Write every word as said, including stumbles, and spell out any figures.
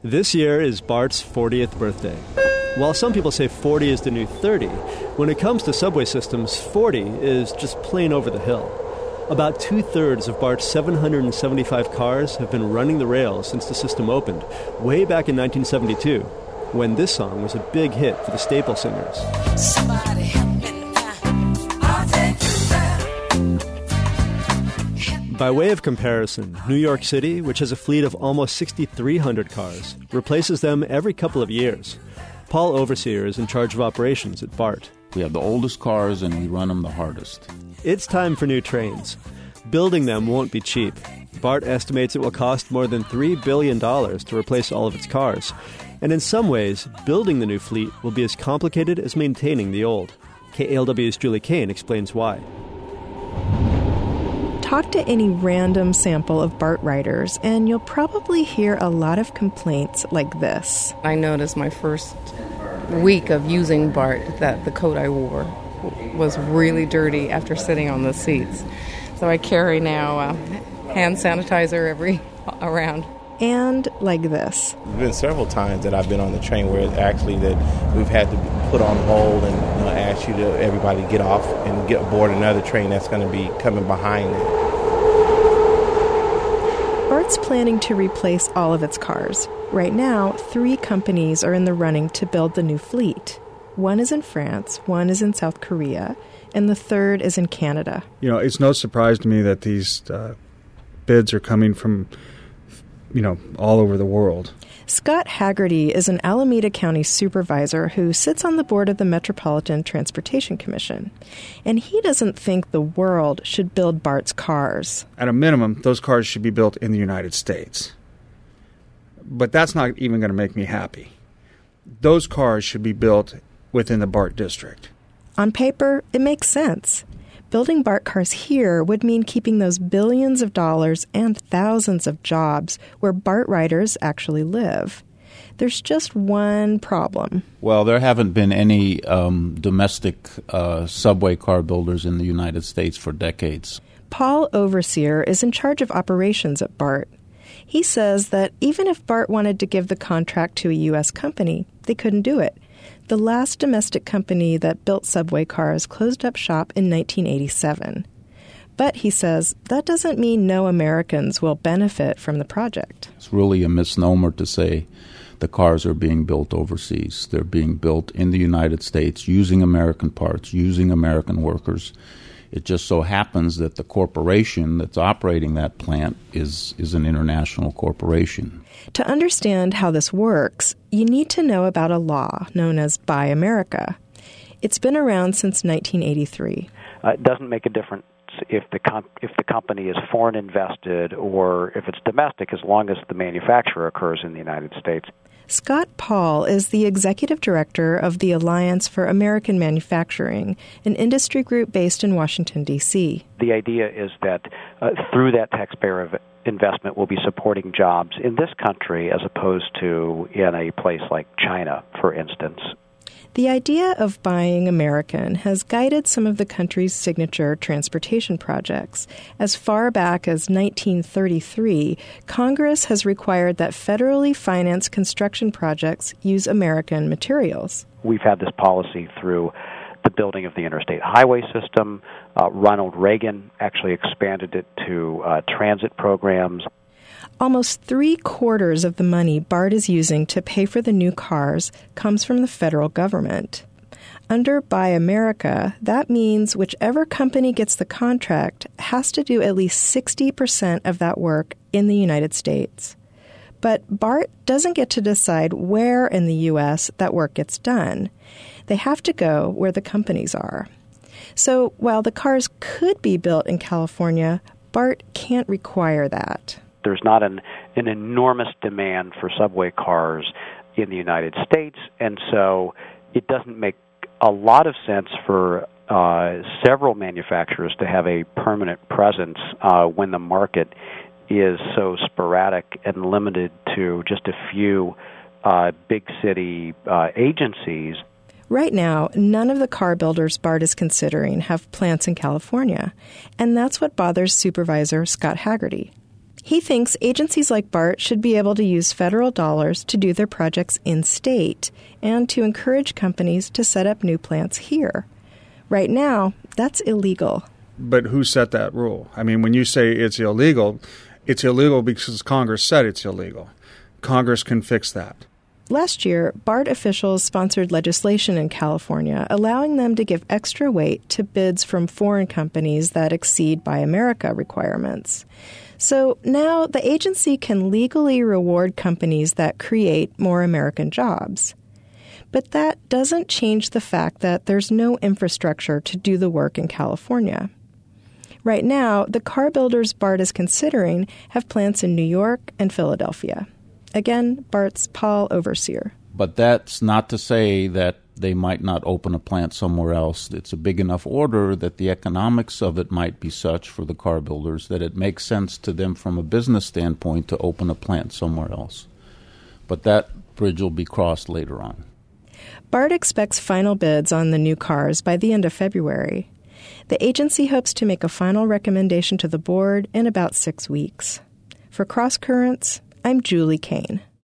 This year is Bart's fortieth birthday. While some people say forty is the new thirty, when it comes to subway systems, forty is just plain over the hill. About two-thirds of Bart's seven hundred seventy-five cars have been running the rails since the system opened, way back in nineteen seventy-two, when this song was a big hit for the Staple Singers. Somebody help me now. I'll take you there. By way of comparison, New York City, which has a fleet of almost six thousand three hundred cars, replaces them every couple of years. Paul Overseer is in charge of operations at BART. We have the oldest cars and we run them the hardest. It's time for new trains. Building them won't be cheap. BART estimates it will cost more than three billion dollars to replace all of its cars. And in some ways, building the new fleet will be as complicated as maintaining the old. K A L W's Julie Kane explains why. Talk to any random sample of BART riders, and you'll probably hear a lot of complaints like this. I noticed my first week of using BART that the coat I wore was really dirty after sitting on the seats. So I carry now uh, hand sanitizer every around. And like this. There's been several times that I've been on the train where it's actually that we've had to put on hold and you know, ask you to everybody get off and get aboard another train that's going to be coming behind it. BART's planning to replace all of its cars. Right now, three companies are in the running to build the new fleet. One is in France, one is in South Korea, and the third is in Canada. You know, it's no surprise to me that these uh, bids are coming from, you know, all over the world. Scott Haggerty is an Alameda County supervisor who sits on the board of the Metropolitan Transportation Commission. And he doesn't think the world should build BART's cars. At a minimum, those cars should be built in the United States. But that's not even going to make me happy. Those cars should be built within the BART district. On paper, it makes sense. Building BART cars here would mean keeping those billions of dollars and thousands of jobs where BART riders actually live. There's just one problem. Well, there haven't been any um, domestic uh, subway car builders in the United States for decades. Paul Overseer is in charge of operations at BART. He says that even if BART wanted to give the contract to a U S company, they couldn't do it. The last domestic company that built subway cars closed up shop in nineteen eighty-seven. But, he says, that doesn't mean no Americans will benefit from the project. It's really a misnomer to say the cars are being built overseas. They're being built in the United States using American parts, using American workers. It just so happens that the corporation that's operating that plant is, is an international corporation. To understand how this works, you need to know about a law known as Buy America. It's been around since nineteen eighty-three. Uh, it doesn't make a difference if the com- if the company is foreign invested or if it's domestic, as long as the manufacturer occurs in the United States. Scott Paul is the executive director of the Alliance for American Manufacturing, an industry group based in Washington, D C The idea is that uh, through that taxpayer ev- investment, we'll be supporting jobs in this country as opposed to in a place like China, for instance. The idea of buying American has guided some of the country's signature transportation projects. As far back as nineteen thirty-three, Congress has required that federally financed construction projects use American materials. We've had this policy through the building of the interstate highway system. Uh, Ronald Reagan actually expanded it to uh, transit programs. Almost three-quarters of the money BART is using to pay for the new cars comes from the federal government. Under Buy America, that means whichever company gets the contract has to do at least sixty percent of that work in the United States. But BART doesn't get to decide where in the U S that work gets done. They have to go where the companies are. So while the cars could be built in California, BART can't require that. There's not an, an enormous demand for subway cars in the United States, and so it doesn't make a lot of sense for uh, several manufacturers to have a permanent presence uh, when the market is so sporadic and limited to just a few uh, big city uh, agencies. Right now, none of the car builders BART is considering have plants in California, and that's what bothers Supervisor Scott Haggerty. He thinks agencies like BART should be able to use federal dollars to do their projects in-state and to encourage companies to set up new plants here. Right now, that's illegal. But who set that rule? I mean, when you say it's illegal, it's illegal because Congress said it's illegal. Congress can fix that. Last year, BART officials sponsored legislation in California allowing them to give extra weight to bids from foreign companies that exceed Buy America requirements. So now the agency can legally reward companies that create more American jobs. But that doesn't change the fact that there's no infrastructure to do the work in California. Right now, the car builders BART is considering have plants in New York and Philadelphia. Again, BART's Paul Overseer. But that's not to say that they might not open a plant somewhere else. It's a big enough order that the economics of it might be such for the car builders that it makes sense to them from a business standpoint to open a plant somewhere else. But that bridge will be crossed later on. BART expects final bids on the new cars by the end of February. The agency hopes to make a final recommendation to the board in about six weeks. For Cross Currents, I'm Julie Kane.